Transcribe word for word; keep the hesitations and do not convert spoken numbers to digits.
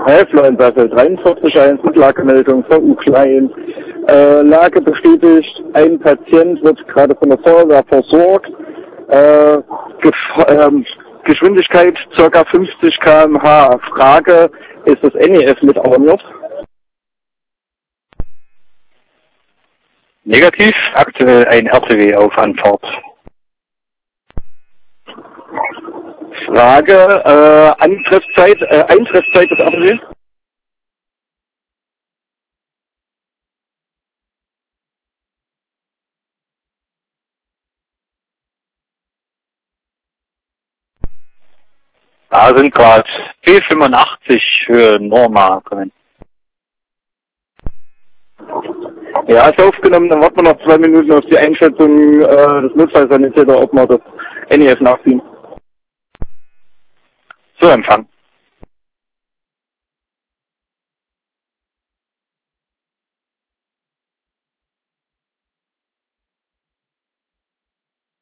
Helfline Basel dreiundvierzig eins mit Lagemeldung V U Klein. Äh, Lage bestätigt, ein Patient wird gerade von der Feuerwehr versorgt. Äh, Gef ähm, Geschwindigkeit ca. fünfzig Kilometer pro Stunde. Frage, ist das N E F mit alarmiert? Negativ, aktuell ein R T W auf Anfahrt. Frage, äh, Antreffzeit, äh, Eintreffzeit des R T W? Da sind gerade B fünfundachtzig für Norma kommen. Ja, ist aufgenommen, dann warten wir noch zwei Minuten auf die Einschätzung äh, des Notfallsanitäters, ob wir das N E F nachziehen. So, Empfang.